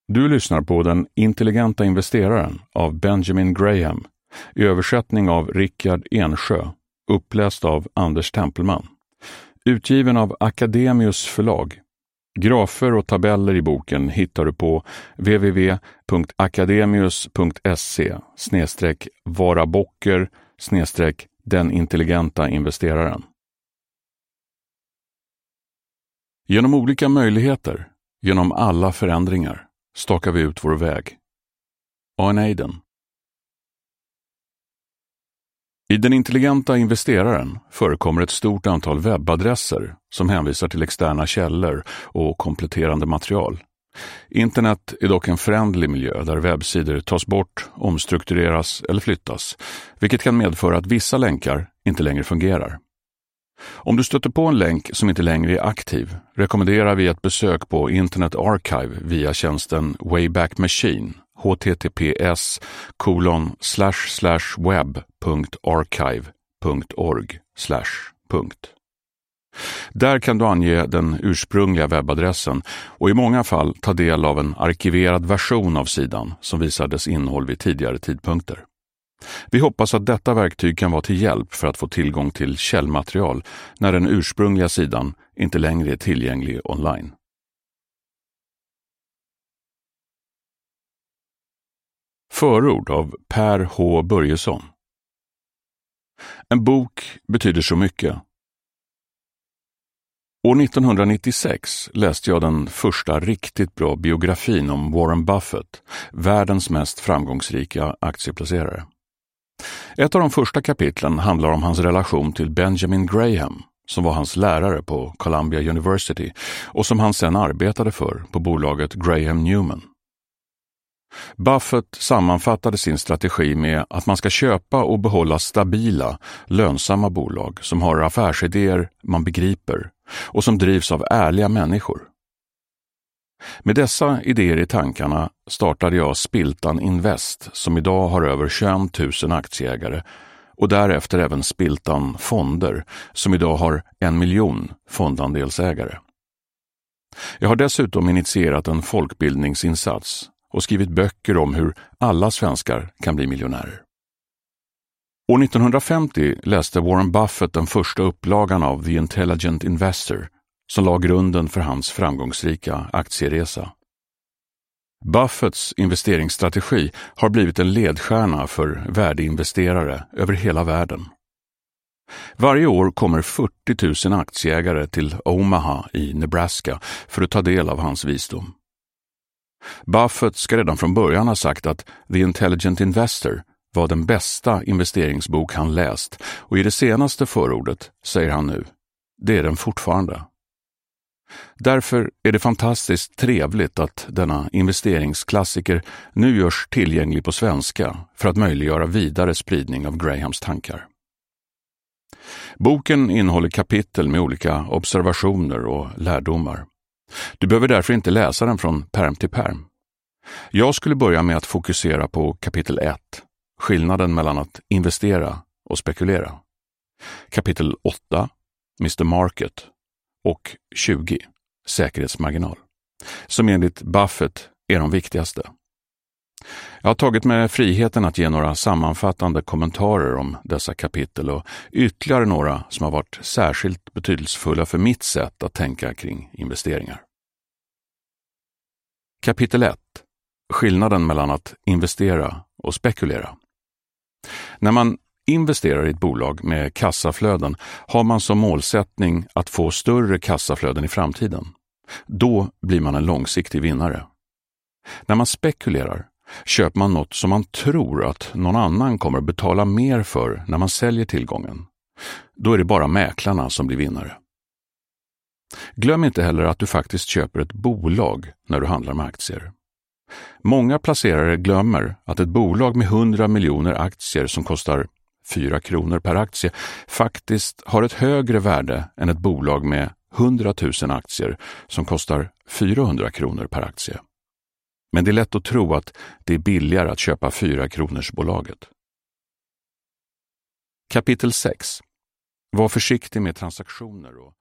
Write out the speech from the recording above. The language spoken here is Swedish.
Du lyssnar på Den intelligenta investeraren av Benjamin Graham i översättning av Rickard Ensjö, uppläst av Anders Tempelman. Utgiven av Akademius förlag. Grafer och tabeller i boken hittar du på www.akademius.se/varabocker/den intelligenta investeraren. Genom olika möjligheter, genom alla förändringar, stakar vi ut vår väg. Arne Eiden. I Den intelligenta investeraren förekommer ett stort antal webbadresser som hänvisar till externa källor och kompletterande material. Internet är dock en föränderlig miljö där webbsidor tas bort, omstruktureras eller flyttas, vilket kan medföra att vissa länkar inte längre fungerar. Om du stöter på en länk som inte längre är aktiv rekommenderar vi ett besök på Internet Archive via tjänsten Wayback Machine https://web.archive.org/. Där kan du ange den ursprungliga webbadressen och i många fall ta del av en arkiverad version av sidan som visar dess innehåll vid tidigare tidpunkter. Vi hoppas att detta verktyg kan vara till hjälp för att få tillgång till källmaterial när den ursprungliga sidan inte längre är tillgänglig online. Förord av Per H. Börjesson. En bok betyder så mycket. År 1996 läste jag den första riktigt bra biografin om Warren Buffett, världens mest framgångsrika aktieplacerare. Ett av de första kapitlen handlar om hans relation till Benjamin Graham, som var hans lärare på Columbia University och som han sedan arbetade för på bolaget Graham Newman. Buffett sammanfattade sin strategi med att man ska köpa och behålla stabila, lönsamma bolag som har affärsidéer man begriper och som drivs av ärliga människor. Med dessa idéer i tankarna startade jag Spiltan Invest som idag har över 21 000 aktieägare och därefter även Spiltan Fonder som idag har 1 miljon fondandelsägare. Jag har dessutom initierat en folkbildningsinsats och skrivit böcker om hur alla svenskar kan bli miljonärer. År 1950 läste Warren Buffett den första upplagan av The Intelligent Investor som la grunden för hans framgångsrika aktieresa. Buffetts investeringsstrategi har blivit en ledstjärna för värdeinvesterare över hela världen. Varje år kommer 40 000 aktieägare till Omaha i Nebraska för att ta del av hans visdom. Buffett ska redan från början ha sagt att The Intelligent Investor var den bästa investeringsbok han läst och i det senaste förordet säger han nu, det är den fortfarande. Därför är det fantastiskt trevligt att denna investeringsklassiker nu görs tillgänglig på svenska för att möjliggöra vidare spridning av Grahams tankar. Boken innehåller kapitel med olika observationer och lärdomar. Du behöver därför inte läsa den från pärm till pärm. Jag skulle börja med att fokusera på kapitel 1, skillnaden mellan att investera och spekulera. Kapitel 8, Mr. Market och 20, säkerhetsmarginal, som enligt Buffett är de viktigaste. Jag har tagit mig friheten att ge några sammanfattande kommentarer om dessa kapitel och ytterligare några som har varit särskilt betydelsefulla för mitt sätt att tänka kring investeringar. Kapitel 1. Skillnaden mellan att investera och spekulera. När man investerar i ett bolag med kassaflöden har man som målsättning att få större kassaflöden i framtiden. Då blir man en långsiktig vinnare. När man spekulerar köper man något som man tror att någon annan kommer betala mer för när man säljer tillgången. Då är det bara mäklarna som blir vinnare. Glöm inte heller att du faktiskt köper ett bolag när du handlar med aktier. Många placerare glömmer att ett bolag med 100 miljoner aktier som kostar 4 kronor per aktie faktiskt har ett högre värde än ett bolag med 100 000 aktier som kostar 400 kronor per aktie. Men det är lätt att tro att det är billigare att köpa 4 kronors bolaget. Kapitel 6. Var försiktig med transaktioner och